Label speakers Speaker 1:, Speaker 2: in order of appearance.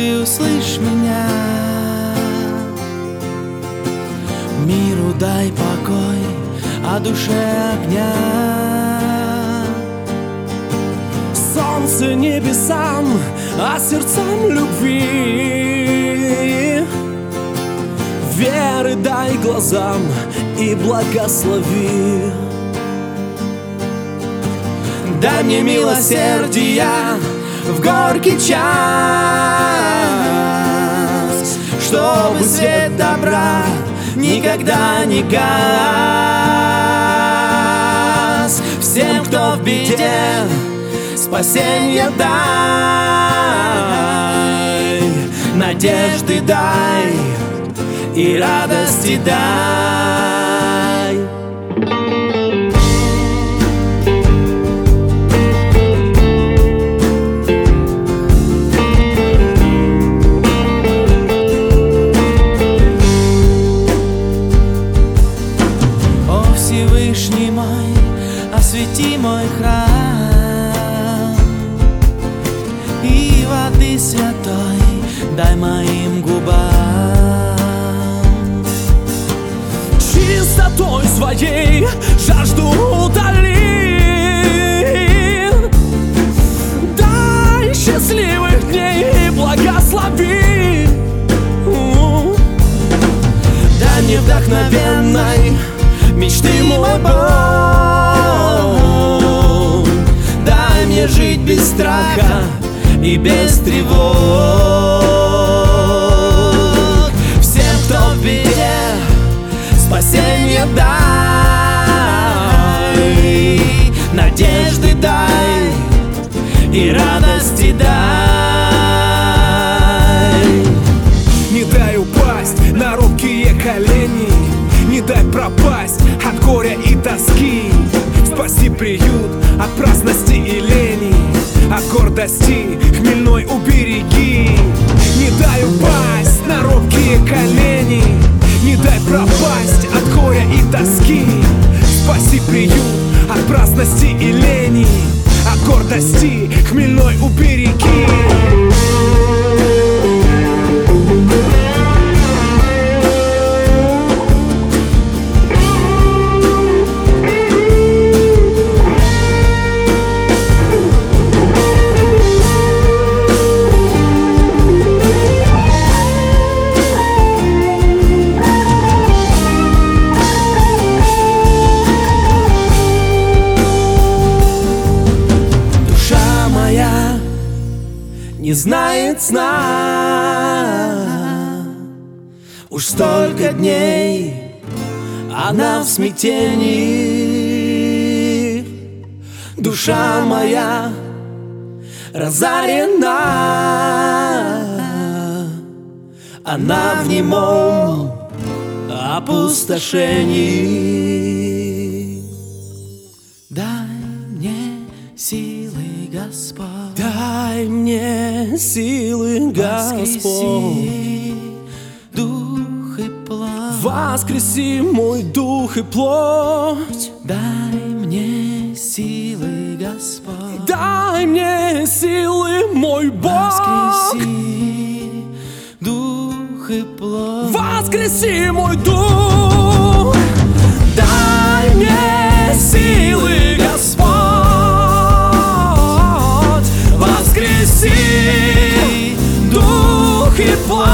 Speaker 1: ты услышь меня. Миру дай покой, а душе огня. Солнце небесам, а сердцам любви. Веры дай глазам и благослови. Дай мне милосердия в горький час, чтобы свет добра никогда не гас. Всем, кто в беде, спасенье дай, надежды дай и радости дай. О Всевышний мой, освети мой храм, и воды святой дай моим губам. Чистотой своей жажду удали. Дай счастливых дней и благослови. Дай мне вдохновенной мечты мой Бог. Дай мне жить без страха и без тревог. Всем, кто в беде, спасенье дай, надежды дай и радости дай.
Speaker 2: Не дай упасть на робкие колени, не дай пропасть от горя и тоски. Спаси приют от праздности и лени, от гордости хмельной убереги. Не дай упасть на робкие колени, не дай пропасть от горя и тоски. Спаси приют от праздности и лени, от гордости хмельной убереги.
Speaker 1: Не знает сна, уж столько дней она в смятении. Душа моя разорена, она в немом опустошении. Дай мне силы, Господь, дай мне силы, Господь. Дух и плоть, воскреси мой дух и плоть. Дай мне силы, Господь, дай мне силы, мой Бог. Воскреси дух и плоть, воскреси мой дух. Дай мне силы, Господь, воскреси дух и плоть.